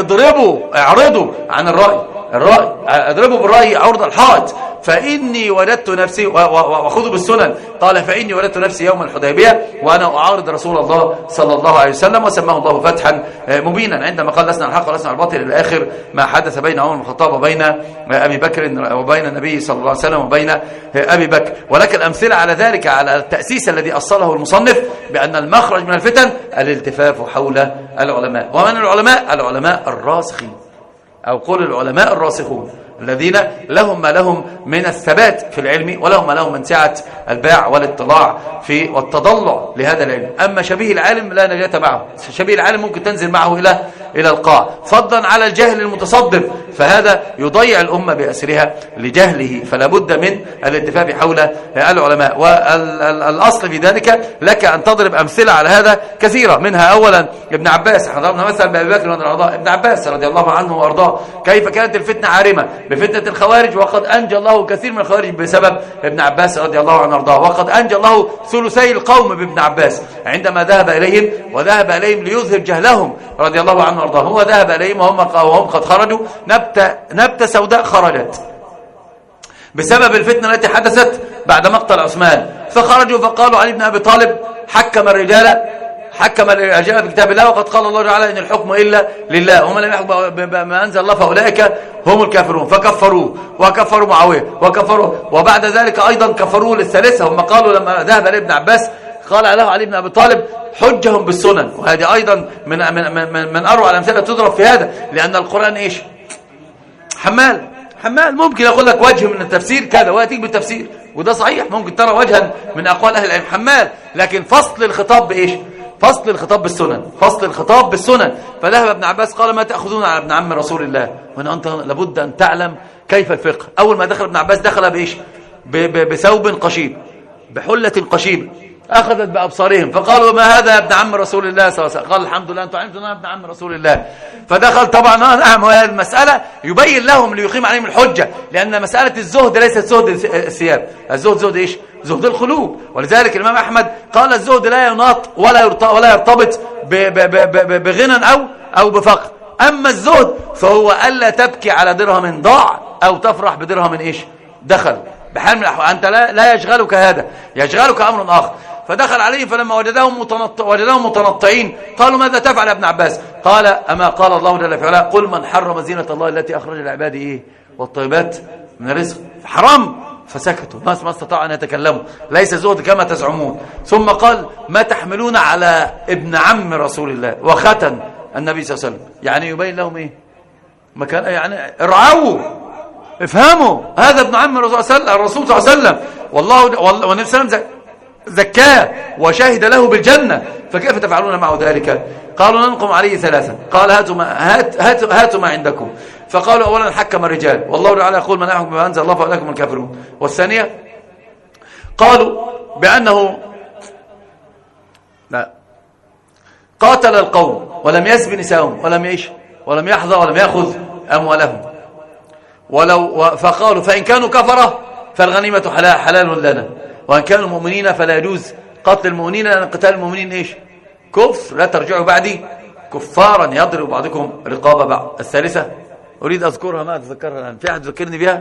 اعرضوا عن الرأي، اضربوا بالرأي عرض الحائط فإني وجدت نفسي وخذوا بالسنن. قال فإني وجدت نفسي يوم الحديبية وأنا أعارض رسول الله صلى الله عليه وسلم وسماه الله فتحا مبينا عندما قال لسنا الحق ولسنا الباطل إلى آخر ما حدث بين عمر بن الخطاب وبين أبي بكر وبين النبي صلى الله عليه وسلم وبين أبي بكر. ولكن الأمثلة على ذلك على التأسيس الذي أصله المصنف بأن المخرج من الفتن الالتفاف حول العلماء. ومن العلماء؟ العلماء الراسخين، أو قول العلماء الراسخون الذين لهم ما لهم من الثبات في العلم ولهم ما لهم من سعة الباع والاطلاع في والتضلع لهذا العلم. أما شبيه العالم لا نجاة معه، شبيه العالم ممكن تنزل معه إلى القاع، فضلا على الجهل المتصدر، فهذا يضيع الأمة بأسرها لجهله. فلا بد من الاتفاق حول العلماء. والأصل في ذلك لك أن تضرب أمثلة على هذا كثيرة، منها أولا ابن عباس. ضربنا مثلا بأبي بكر وعمر. ابن عباس رضي الله عنه وأرضاه كيف كانت الفتنة عارمة بفتنة الخوارج، وقد أنجى الله كثير من الخوارج بسبب ابن عباس رضي الله عنه وأرضاه. وقد أنجى الله ثلثي القوم بابن عباس عندما ذهب إليهم ليظهر جهلهم رضي الله عنه وأرضاه. هو ذهب إليهم وهم قد خرجوا، نبتة سوداء خرجت بسبب الفتنة التي حدثت بعد مقتل عثمان، فخرجوا فقالوا علي بن أبي طالب حكم الرجال بكتاب الله، وقد قال الله تعالى إن الحكم إلا لله ومن لم يحكم بما أنزل الله فأولئك هم الكافرون. فكفروه وكفروا معاوية وبعد ذلك أيضا كفروه للثالثة. هم قالوا لما ذهب إلى ابن عباس قال له علي بن أبي طالب حجهم بالسنن. وهذه أيضا من أروع الأمثلة تضرب في هذا، لأن القرآن إيش؟ حمال ممكن يقول لك وجه من التفسير كذا ويأتيك بالتفسير، وده صحيح، ممكن ترى وجها من أقوال أهل العلم حمال، لكن فصل الخطاب بإيش؟ فصل الخطاب بالسنن. فذهب ابن عباس قال ما تأخذون على ابن عم رسول الله؟ وأن أنت لابد أن تعلم كيف الفقه. أول ما دخل ابن عباس دخل بإيش؟ بثوب قشيب، بحلة قشيب، أخذت بأبصارهم فقالوا ما هذا يا ابن عم رسول الله صلى الله عليه وسلم؟ قال الحمد لله أنتم علمتم أنا ابن عم رسول الله. فدخل طبعا نعم، وهذه المسألة يبين لهم ليقيم عليهم الحجة، لأن مسألة الزهد ليست زهد الثياب، الزهد زهد إيش؟ زهد القلوب. ولذلك الإمام أحمد قال الزهد لا يناط ولا يرتبط بغنى أو بفقر. أما الزهد فهو ألا تبكي على درهم ضاع أو تفرح بدرهم إيش؟ دخل. بحال من الأحوال أنت لا يشغلك هذا، يشغلك أمر آخر. فدخل عليهم فلما وجدهم متنطعين قالوا ماذا تفعل يا ابن عباس؟ قال أما قال الله جل في علاه قل من حرم زينة الله التي أخرج لعباده إيه والطيبات من الرزق حرام. فسكتوا ما استطاعوا أن يتكلموا، ليس زهد كما تزعمون. ثم قال ما تحملون على ابن عم رسول الله وختن النبي صلى الله عليه وسلم، يعني يبين لهم إيه مكان، يعني ارعوا افهموا هذا ابن عم الرسول صلى الله عليه وسلم، والنبي صلى الله عليه وسلم زكاه وشهد له بالجنة، فكيف تفعلون معه ذلك؟ قالوا ننقم عليه ثلاثا. قال هاتوا ما عندكم. فقالوا أولا حكم الرجال والله تعالى يقول من يحكم بما أنزل الله فأولئك هم الكافرون. والثانية قالوا بأنه لا قاتل القوم ولم يسب نساءهم ولم يعيش ولم يحظى ولم يأخذ أموالهم فقالوا فإن كانوا كفرة فالغنيمة حلال لنا، وإن كانوا مؤمنين فلا يجوز قتل المؤمنين لأن قتال المؤمنين إيش كفر، لا ترجعوا بعدي كفارا يضرب بعضكم رقاب بعض. الثالثة أريد أذكرها ما أتذكرها الآن، في أحد يذكرني بها؟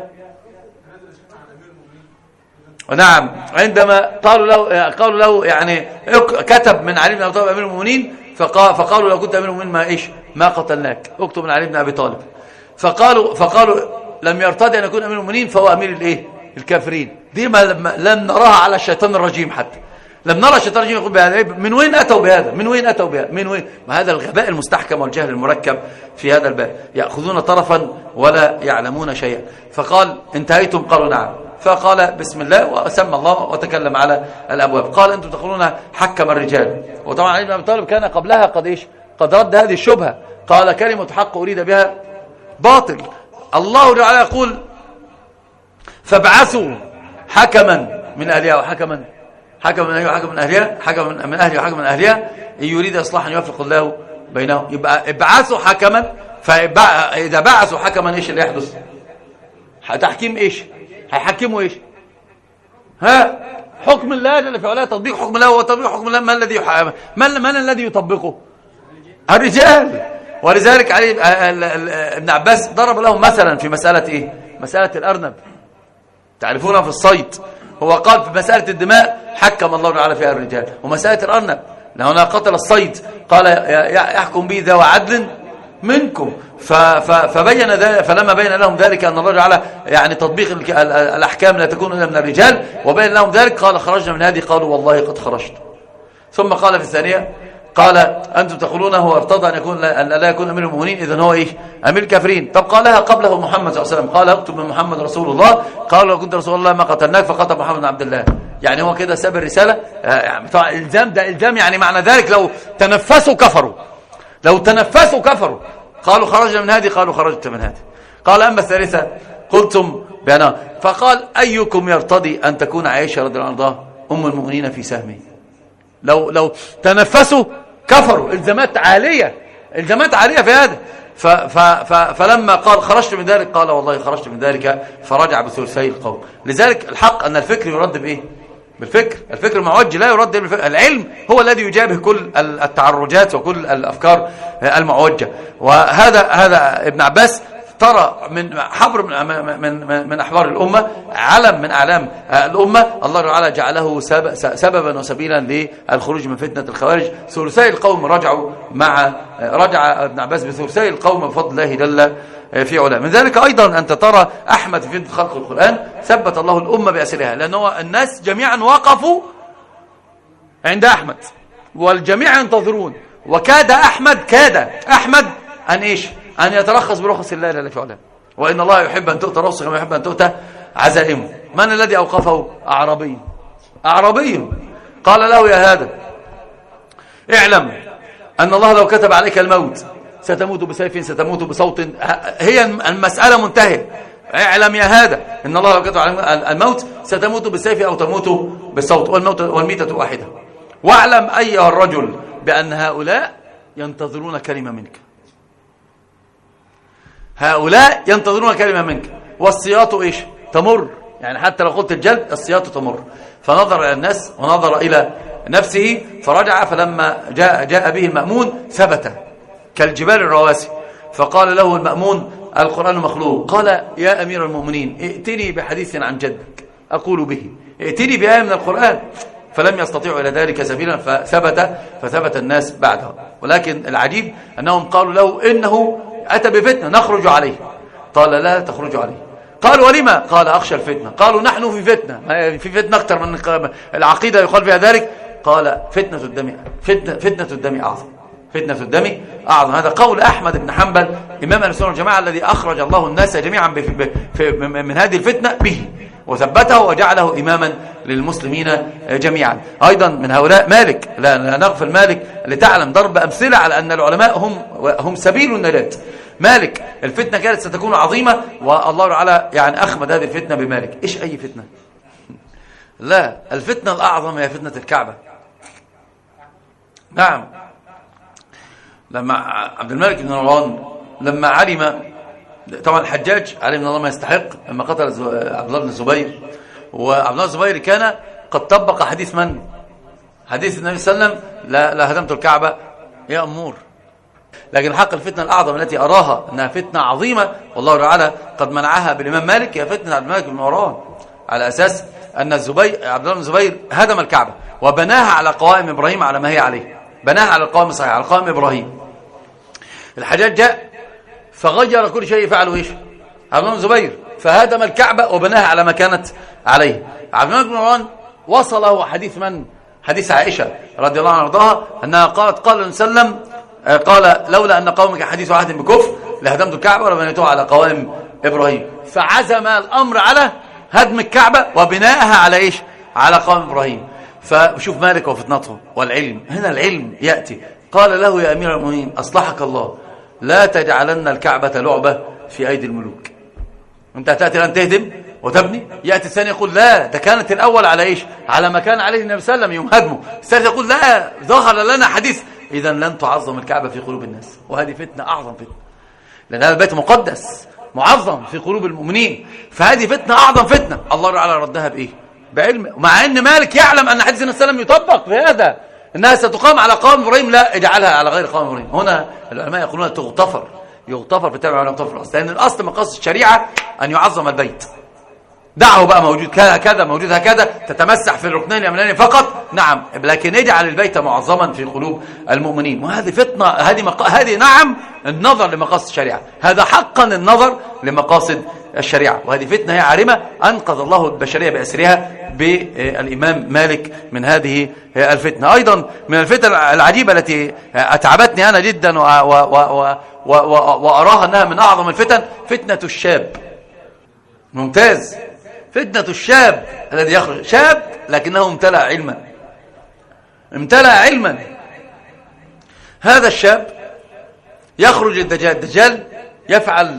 نعم، عندما قالوا له يعني كتب من علي بن أبي طالب أمير المؤمنين، فقالوا لو كنت أمير المؤمنين ما قتلناك، اكتب من علي بن أبي طالب. فقالوا لم يرتضي أن يكون أمير المؤمنين فهو أمير الإيه الكافرين. دي ما لم نراها على الشيطان الرجيم، حتى لم نرى الشيطان الرجيم يقول بهذا. من وين أتوا بهذا؟ من وين؟ ما هذا الغباء المستحكم والجهل المركب في هذا الباب، يأخذون طرفا ولا يعلمون شيئا. فقال انتهيتم؟ قالوا نعم. فقال بسم الله وسمى الله وتكلم على الأبواب. قال أنتم تقولون حكم الرجال، وطبعا علي بن أبي طالب كان قبلها قد رد هذه الشبهة، قال كلمة حق أريد بها باطل. الله تعالى يقول فابعثوا حكما من أهلها وحكما من أهلها وحكما من أهلها إن يريد إصلاحا يوفق الله بينهم. يبقى ابعثوا حكما، فإذا بعثوا حكما إيش اللي يحدث؟ تحكيم إيش؟ هيحكموا إيش؟ حكم الله جل في علاه، تطبيق حكم الله. وتطبيق حكم الله من الذي يطبقه؟ الرجال. ولذلك علي ابن عباس ضرب لهم مثلا في مسألة إيه؟ مسألة الأرنب، تعرفونها في الصيد. هو قال في مسألة الدماء حكم الله تعالى فيها الرجال، ومسألة الأرنب لو أنا قتل الصيد قال يحكم به ذو عدل منكم. فبين ذلك، فلما بين لهم ذلك أن الله تعالى يعني تطبيق الأحكام لا تكون إلا من الرجال، وبين لهم ذلك قال خرجنا من هذه، قالوا والله قد خرجت. ثم قال في الثانية قال أنتم تقولون هو ارتضى أن لا يكون أمير المؤمنين، إذن هو إيه؟ أمير الكافرين. طب قالها قبله محمد صلى الله عليه وسلم، قال اكتب من محمد رسول الله، قال لو كنت رسول الله ما قتلناك، فقتل محمد بن عبد الله. يعني هو كده ساب الرسالة. طبعا الإلزام ده إلزام، يعني معنى ذلك لو تنفسوا كفروا. قالوا خرجنا من هذه، قالوا خرجت من هذه. قال أما الثالثة قلتم بأنها، فقال أيكم يرتضي أن تكون عائشة رضي الله عنها أم المؤمنين في سهمه؟ لو تنفسوا كفروا. الزامات عالية في هذا. فلما قال خرجت من ذلك قال والله خرجت من ذلك، فرجع بثلثي القوم. لذلك الحق أن الفكر يرد بإيه؟ بالفكر. الفكر المعوج لا يرد بالفكر. العلم هو الذي يجابه كل التعرجات وكل الأفكار المعوجة. وهذا ابن عباس ترى من حبر من أحبار الأمة، علم من أعلام الأمة، الله تعالى جعله سببا وسبيلا للخروج من فتنة الخوارج. ثلثي القوم رجع ابن عباس بثلثي القوم بفضل الله جل في علاه. من ذلك أيضا أنت ترى أحمد في فتنة خلق القرآن ثبت الله الأمة بأسرها، لأنه الناس جميعا وقفوا عند أحمد والجميع ينتظرون، وكاد أحمد أن إيش؟ أن يترخص برخص الله جل في علاه. وإن الله يحب أن تؤتى رخصه كما يحب أن تؤتى عزائمه. من الذي أوقفه؟ أعرابي قال له يا هذا اعلم أن الله لو كتب عليك الموت ستموت بسيف، ستموت بصوت، هي المسألة منتهية. اعلم يا هذا أن الله لو كتب عليك الموت ستموت بالسيف أو تموت بالصوت، والميتة واحدة. واعلم أيها الرجل بأن هؤلاء ينتظرون كلمة منك، والسياط إيش؟ تمر. يعني حتى لو قلت الجلد السياط تمر. فنظر إلى الناس ونظر إلى نفسه فرجع، فلما جاء به المأمون ثبت كالجبال الرواسي. فقال له المأمون القرآن مخلوق. قال يا أمير المؤمنين ائتني بحديث عن جدك أقول به، ائتني بآية من القرآن. فلم يستطيعوا إلى ذلك سبيلا فثبت الناس بعدها. ولكن العجيب أنهم قالوا له إنه أتى بفتنة نخرج عليه. قال لا تخرجوا عليه. قالوا ولما؟ قال أخشى الفتنة. قالوا نحن في فتنة، في فتنة أكثر من العقيدة يقال فيها ذلك. قال فتنة الدم أعظم، فتنة الدم أعظم. هذا قول أحمد بن حنبل إمام أهل السنة والجماعة الذي أخرج الله الناس جميعا من هذه الفتنة به وثبته وجعله إماما للمسلمين جميعا. أيضا من هؤلاء مالك، لا نغفل مالك لتعلم ضرب أمثلة على أن العلماء هم سبيل النجاة. مالك الفتنة كانت ستكون عظيمة والله تعالى يعني أخمد هذه الفتنة بمالك. إيش أي فتنة؟ لا، الفتنة الأعظم هي فتنة الكعبة. نعم، لما عبد الملك بن مروان لما علم، طبعا الحجاج علم ان الله ما يستحق لما قتل عبد الله بن الزبير، وعبد الله بن الزبير كان قد طبق حديث من؟ حديث النبي صلى الله عليه وسلم لا هدمت الكعبة يا أمور. لكن حق الفتنة الأعظم التي أراها أنها فتنة عظيمة والله تعالى قد منعها بالإمام مالك هي فتنة عبد الملك بن مروان، على أساس أن عبد الله بن الزبير هدم الكعبة وبناها على قوائم إبراهيم على ما هي عليه، بناها على القوائم الصحيحة على قوائم إبراهيم. الحجاج جاء فغير كل شيء، فعلوا إيش؟ عبد الله بن الزبير فهدم الكعبة وبناها على ما كانت عليه. عبد الملك بن مروان وصله حديث من؟ حديث عائشة رضي الله عنها وارضاها أنها قالت قال النبي صلى الله عليه وسلم قال لولا أن قومك حديث عهد بكفر لهدمت الكعبة ولبنيتها على قوائم إبراهيم. فعزم الأمر على هدم الكعبة وبنائها على إيش؟ على قوائم إبراهيم. فشوف مالك وفتنته والعلم، هنا العلم يأتي. قال له يا أمير المؤمنين أصلحك الله لا تجعلن الكعبة لعبة في أيدي الملوك. أنت تأتي الآن تهدم وتبني، يأتي الثاني يقول لا ده كانت الأول على إيش؟ على ما كان عليه النبي صلى الله عليه وسلم يوم هدمه. الثالث يقول لا ظهر لنا حديث. إذا لن تعظم الكعبة في قلوب الناس، وهذه فتنة أعظم فتنة، لأن هذا البيت مقدس معظم في قلوب المؤمنين. فهذه فتنة أعظم فتنة. الله تعالى ردها بإيه؟ بعلم. مع أن مالك يعلم أن حديث النبي صلى الله عليه وسلم يطبق في هذا، أنها ستقام على قوام إبراهيم، لا اجعلها على غير قوام إبراهيم. هنا العلماء يقولون يغتفر في التابع يغتفر في الأصل، لأن الأصل مقاصد الشريعة أن يعظم البيت. دعه بقى موجود كذا موجود هكذا تتمسح في الركنين اليمنين فقط، نعم، لكن اجعل البيت معظما في قلوب المؤمنين. وهذه فتنة، هذه نعم النظر لمقاصد الشريعة، هذا حقا النظر لمقاصد الشريعة. وهذه فتنة هي عارمة أنقذ الله البشرية بأسرها بالإمام مالك من هذه الفتنة. أيضا من الفتن العجيبة التي أتعبتني أنا جدا وأراها أنها من أعظم الفتن، فتنة الشاب. ممتاز، فتنة الشاب الذي يخرج شاب لكنه امتلأ علما. هذا الشاب يخرج الدجال يفعل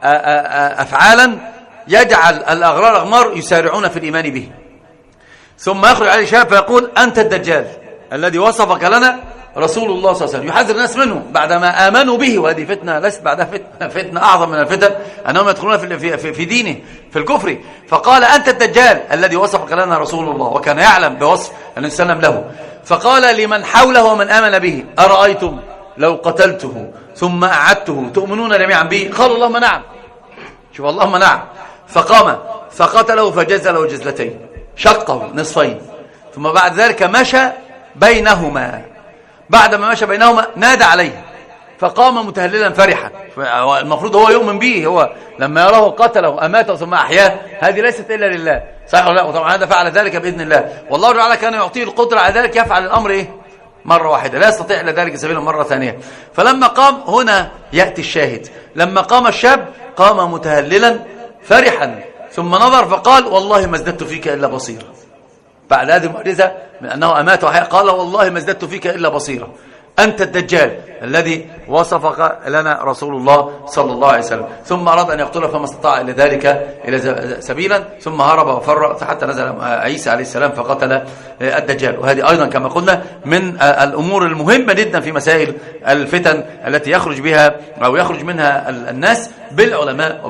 أفعالا يجعل الأغرار أغمار يسارعون في الإيمان به، ثم يخرج عليه شاب فيقول أنت الدجال الذي وصفك لنا رسول الله صلى الله عليه وسلم، يحذر الناس منه بعدما آمنوا به. وهذه فتنة ليست بعدها فتنة أعظم من الفتن أنهم يدخلون في دينه في الكفر. فقال أنت الدجال الذي وصفك لنا رسول الله، وكان يعلم بوصف النبي صلى الله عليه وسلم له. فقال لمن حوله ومن آمن به أرأيتم لو قتلته ثم أعدته تؤمنون جميعا به؟ قالوا اللهم نعم. شوف اللهم نعم. فقام فقتله فجزله جزلتين، شقه نصفين، ثم بعد ذلك مشى بينهما. بعدما مشى بينهما نادى عليه فقام متهللا فرحا. المفروض هو يؤمن به، هو لما يراه قتله أماته ثم أحياه، هذه ليست إلا لله، صحيح ولا لا؟ وطبعا هذا فعل ذلك بإذن الله، والله تعالى كان يعطيه القدرة على ذلك، يفعل الأمر إيه؟ مرة واحدة، لا يستطيع إلا ذلك سبيلا مرة ثانية. فلما قام، هنا يأتي الشاهد، لما قام الشاب قام متهللا فرحا، ثم نظر فقال والله ما ازددت فيك إلا بصيرا. بعد هذه المعجزة من أنه أمات وحيا قال والله ما ازددت فيك إلا بصيرا، أنت الدجال الذي وصفك لنا رسول الله صلى الله عليه وسلم. ثم أراد أن يقتله فما استطاع إلى ذلك إلى سبيلا، ثم هرب وفر حتى نزل عيسى عليه السلام فقتل الدجال. وهذه أيضا كما قلنا من الأمور المهمة جدا في مسائل الفتن التي يخرج بها أو يخرج منها الناس بالعلماء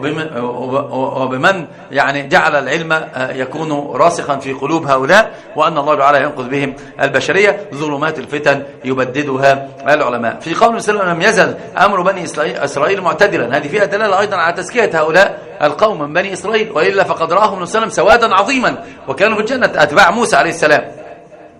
وبمن يعني جعل العلم يكون راسخا في قلوب هؤلاء، وأن الله تعالى ينقذ بهم البشرية. ظلمات الفتن يبددها العلماء. في قول وسلم لم يزل أمر بني إسرائيل معتدلا، هذه فيها دلالة أيضا على تزكية هؤلاء القوم من بني إسرائيل، وإلا فقد رآهم النبي صلى الله عليه وسلم سوادا عظيما وكانوا في الجنة أتباع موسى عليه السلام.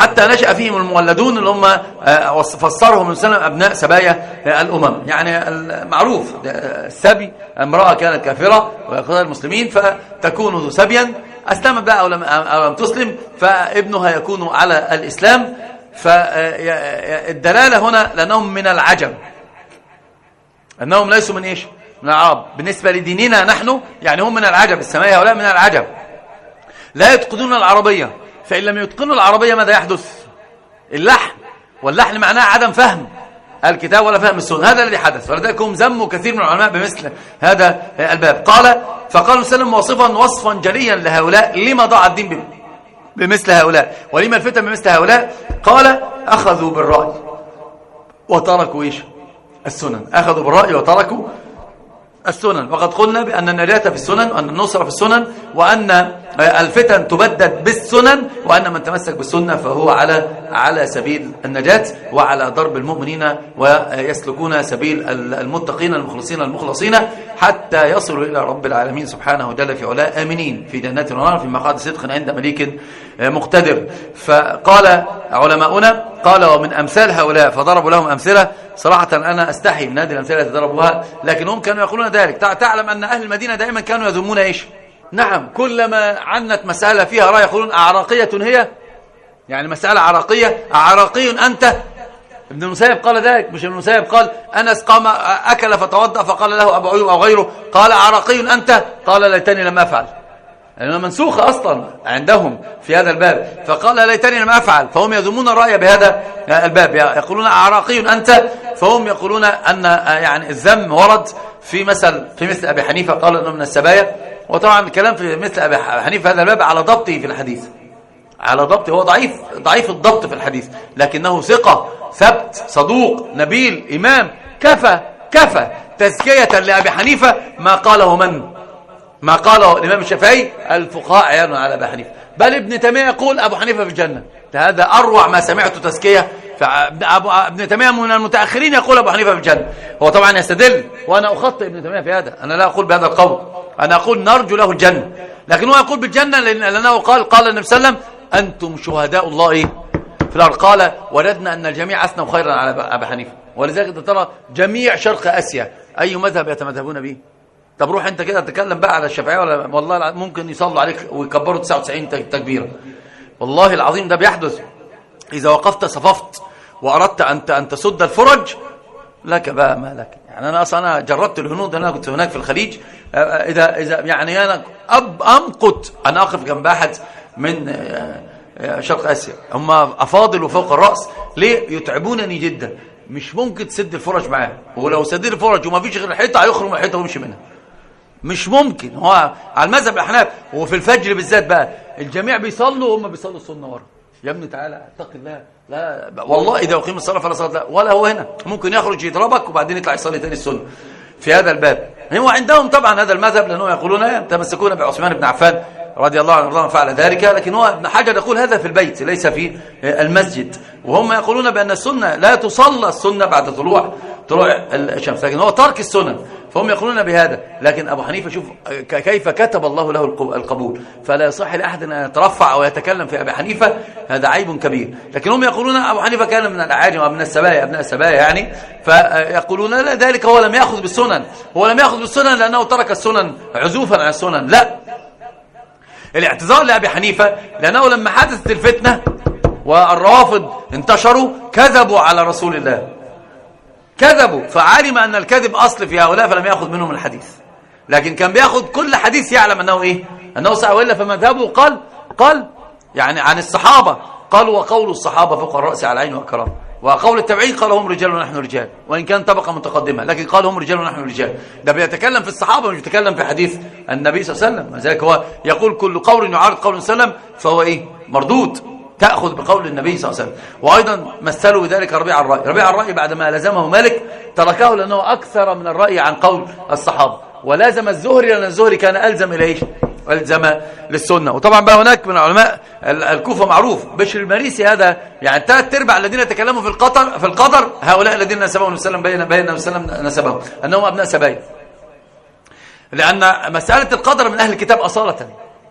حتى نشأ فيهم المولدون اللي هم فسرهم من سلم أبناء سبايا الأمم. يعني معروف السبي، امرأة كانت كافرة ويأخذها المسلمين فتكون سبيا، أسلمت بقى أو لم تسلم فابنها يكون على الإسلام. فالدلالة هنا لأنهم من العجم، أنهم ليسوا من إيش؟ من العرب. بالنسبة لديننا نحن يعني هم من العجب، السماء هؤلاء من العجب لا يتقنون العربية. فإن لم يتقنوا العربية ماذا يحدث؟ اللحن، واللحن معناه عدم فهم الكتاب ولا فهم السنة. هذا الذي حدث، ولذلك هم ذموا كثير من العلماء بمثل هذا الباب. فقال وسلم واصفا وصفا جليا لهؤلاء لما ضاع الدين بمثل هؤلاء ولما الفتن بمثل هؤلاء. قال أخذوا بالرأي وتركوا إيش؟ السنن. أخذوا بالرأي وتركوا السنن. وقد قلنا بأن النجاة في السنن، وأن النصرة في السنن، وأن الفتن تبدد بالسنن، وأن من تمسك بالسنة فهو على سبيل النجاة وعلى ضرب المؤمنين ويسلكون سبيل المتقين المخلصين حتى يصلوا إلى رب العالمين سبحانه جل في علاه آمنين في جنات ونهر في مقعد صدق عند مليك مقتدر. فقال علماؤنا قال ومن أمثال هؤلاء، فضربوا لهم أمثلة. صراحة أنا أستحي من هذه الأمثلة التي ضربوها، لكنهم كانوا يقولون ذلك. تعلم أن أهل المدينة دائما كانوا يذمون إيش؟ نعم، كلما عنت مسألة فيها رأي يقولون أعراقية هي، يعني مسألة عراقية، أعراقي أنت. ابن المسيب قال ذلك، مش ابن المسيب قال أنس قام أكل فتوضأ فقال له أبو أيوب أو غيره قال أعراقي أنت، قال ليتني لم أفعل، لأنها منسوخة أصلا عندهم في هذا الباب. فقال ليتني لم أفعل، فهم يذمون الرأي بهذا الباب، يقولون أعراقي أنت، فهم يقولون أن يعني الذم ورد في مثل أبي حنيفة قال أنه من السبايا. وطبعا الكلام في مثل أبي حنيفة هذا الباب على ضبطه في الحديث، على ضبطه، هو ضعيف الضبط في الحديث، لكنه ثقة ثبت صدوق نبيل إمام. كفى تزكية لأبي حنيفة ما قاله الإمام الشافعي الفقهاء عيانا على أبي حنيفة، بل ابن تيمية يقول أبو حنيفة في الجنة. هذا أروع ما سمعت تزكية. ابن تيمية من المتأخرين يقول أبو حنيفة في الجنة. هو طبعا يستدل، وأنا أخطئ ابن تيمية في هذا، أنا لا أقول بهذا القول، أنا أقول نرجو له الجنة، لكن هو يقول بالجنة لأنه قال النبي صلى الله عليه وسلم أنتم شهداء الله في الأرض. قال وجدنا أن الجميع أثنوا خيرا على أبي حنيفة. ولذلك ترى جميع شرق آسيا أي مذهب يتمذهبون به. طب روح أنت كده تتكلم بقى على الشافعية، ولا والله ممكن يصلوا عليك ويكبروا 99 تكبيرة. والله العظيم ده بيحدث. إذا وقفت صففت وأردت أن تسد الفرج لك بقى ما لك. يعني أنا جربت الهنود، أنا كنت هناك في الخليج. إذا يعني أنا أمقت أن أقف جنب أحد من شرق آسيا، هم أفاضل وفوق الرأس، ليه؟ يتعبونني جدا. مش ممكن تسد الفرج معاه، ولو سدد الفرج وما فيش غير الحيطة هيخرج من الحيطة ويمشي منها. مش ممكن. هو على المذهب الأحناف، وفي الفجر بالذات بقى الجميع بيصلوا وهم بيصلوا السنة ورا. يا ابني تعالى اتق الله، لا والله إذا أقيم الصلاة فلا صلاة لا. ولا هو هنا ممكن يخرج يضربك وبعدين يطلع يصلي تاني السنة في هذا الباب. هو عندهم طبعا هذا المذهب، لأنه يقولون يتمسكون بعثمان بن عفان رضي الله عنه فعل ذلك، لكن هو ابن حجر يقول هذا في البيت ليس في المسجد. وهم يقولون بأن السنة لا تصلى السنة بعد طلوع الشمس، لكن هو ترك السنن، فهم يقولون بهذا. لكن أبو حنيفة شوف كيف كتب الله له القبول، فلا يصح لأحد أن يترفع أو يتكلم في أبي حنيفة، هذا عيب كبير. لكن هم يقولون أبو حنيفة كان من الأعاجم ومن السبايا، أبناء السبايا يعني، فيقولون لا ذلك هو لم يأخذ بالسنن، هو لم يأخذ بالسنن لأنه ترك السنن عزوفا عن السنن. لا، الاعتذار لأبي حنيفة لأنه لما حدثت الفتنة والروافض انتشروا كذبوا على رسول الله، كذبوا، فعلم أن الكذب أصل في هؤلاء فلم يأخذ منهم الحديث. لكن كان بيأخذ كل حديث يعلم أنه أنه صحيح، وإلا فمذهبه قال يعني عن الصحابة قال وقول الصحابة فوق الرأس على العين والكرام، وقول التابعين قال هم رجال ونحن رجال، وإن كان طبقة متقدمة لكن قال هم رجال ونحن رجال. ده بيتكلم في الصحابة مش بيتكلم في حديث النبي صلى الله عليه وسلم. لذلك هو يقول كل قول يعارض قول صلى الله عليه وسلم فهو مردود، تأخذ بقول النبي صلى الله عليه وسلم. وأيضا مثلوا بذلك ربيع الرأي بعدما لزمه مالك تركه لأنه أكثر من الرأي عن قول الصحابة، ولازم الزهري لأن الزهري كان ألزم إليه ألزم للسنة. وطبعا بقى هناك من علماء الكوفة معروف بشر المريسي، هذا يعني 3/4 الذين يتكلموا في القدر هؤلاء الذين نسبهم وسلم بين وسلم نسبهم أنهم أبناء سبايا، لأن مسألة القدر من أهل الكتاب أصالة،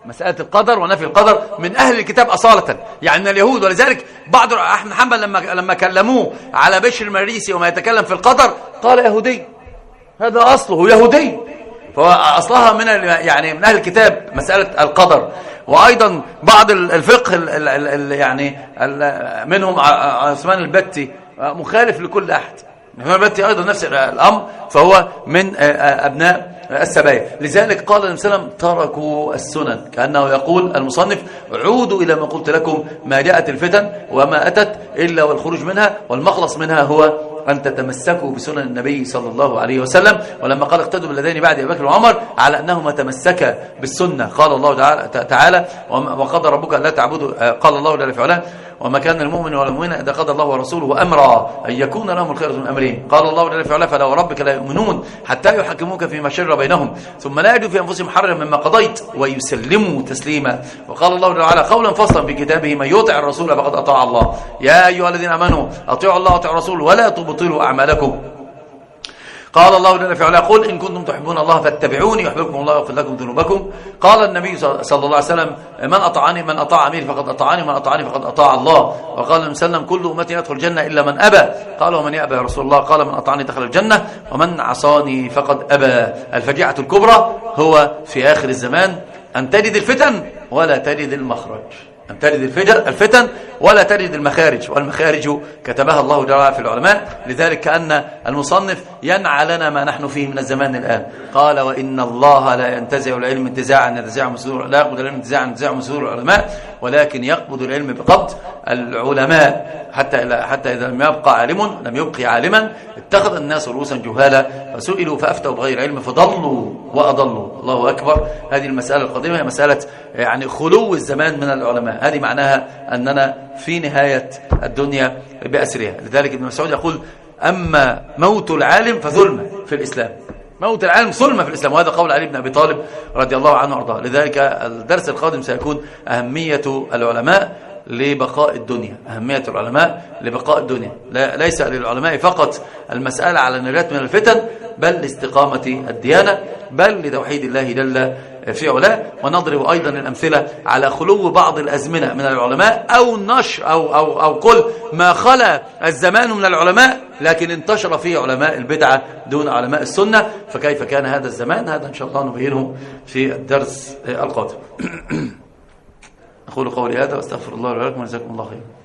مسألة القدر ونفي القدر من أهل الكتاب أصالة، يعني من اليهود. ولذلك بعض أحمد حنبل لما كلموه على بشر المريسي وما يتكلم في القدر قال يهودي، هذا أصله يهودي، فهو أصلها من أهل الكتاب مسألة القدر. وأيضا بعض الفقه يعني منهم عثمان البتي مخالف لكل أحد، عثمان البتي أيضا نفس الأمر، فهو من أبناء السبايا. لذلك قال النبي صلى الله عليه وسلم تركوا السنن، كأنه يقول المصنف عودوا إلى ما قلت لكم، ما جاءت الفتن وما أتت إلا والخروج منها، والمخلص منها هو أن تتمسكوا بسنن النبي صلى الله عليه وسلم. ولما قال اقتدوا بالذين بعد أبي بكر وعمر على أنهما تمسكا بالسنة، قال الله تعالى وقضى ربك أن لا تعبدوا، قال الله جل في علاه وما كان المؤمن ولا المؤمنة إذا قضى الله ورسوله أمرا أن يكون لهم الخير من أمرهم، قال الله جل في علاه فلا وربك لا يؤمنون حتى يحكموك فيما شجر بينهم ثم لا يجدوا في أنفسهم حرجا مما قضيت ويسلموا تسليما. وقال الله جل وعلا قولا فصلا في كتابه من يطع الرسول فقد أطاع الله، يا أيها الذين آمنوا أطيعوا الله وأطيعوا الرسول ولا تبطلوا أعمالكم. قال الله جل في علاه قل إن كنتم تحبون الله فاتبعوني يحببكم الله ويغفر لكم ذنوبكم. قال النبي صلى الله عليه وسلم من أطاع أميري فقد أطاعني ومن أطاعني فقد أطاع الله. وقال النبي صلى الله عليه وسلم كل أمتي يدخل الجنة إلا من أبى. قال ومن يأبى يا رسول الله؟ قال من أطاعني دخل الجنة ومن عصاني فقد أبى. الفجيعة الكبرى هو في آخر الزمان أن تجد الفتن ولا تجد المخرج، أن تجد الفتن ولا تجد المخارج، والمخارج كتبها الله جل وعلا في العلماء. لذلك كأن المصنف ينعى لنا ما نحن فيه من الزمان الآن. قال وإن الله لا ينتزع العلم انتزاعا ينتزعه من صدور، لا يقبض العلم انتزاعا ينتزعه من صدور العلماء، ولكن يقبض العلم بقبض العلماء، حتى إذا لم يبقى عالم لم يبقي عالما اتخذ الناس رؤوسا جهالا فسئلوا فأفتوا بغير علم فضلوا وأضلوا. الله أكبر. هذه المسألة القديمة هي مسألة يعني خلو الزمان من العلماء، هذه معناها أننا في نهاية الدنيا بأسرها. لذلك ابن مسعود يقول أما موت العالم فظلمة في الإسلام، موت العالم ظلمة في الإسلام، وهذا قول علي بن أبي طالب رضي الله عنه وارضاه. لذلك الدرس القادم سيكون أهمية العلماء لبقاء الدنيا، أهمية العلماء لبقاء الدنيا، ليس للعلماء فقط المسألة على النجاة من الفتن، بل لاستقامة الديانة، بل لتوحيد الله جل في علاه. ونضرب أيضا الأمثلة على خلو بعض الأزمنة من العلماء، أو نشر أو كل ما خلا الزمان من العلماء لكن انتشر فيه علماء البدعة دون علماء السنة. فكيف كان هذا الزمان؟ هذا إن شاء الله نبينه في الدرس القادم. أقول قولي هذا واستغفر الله لي ولكم وجزاكم الله خيرا.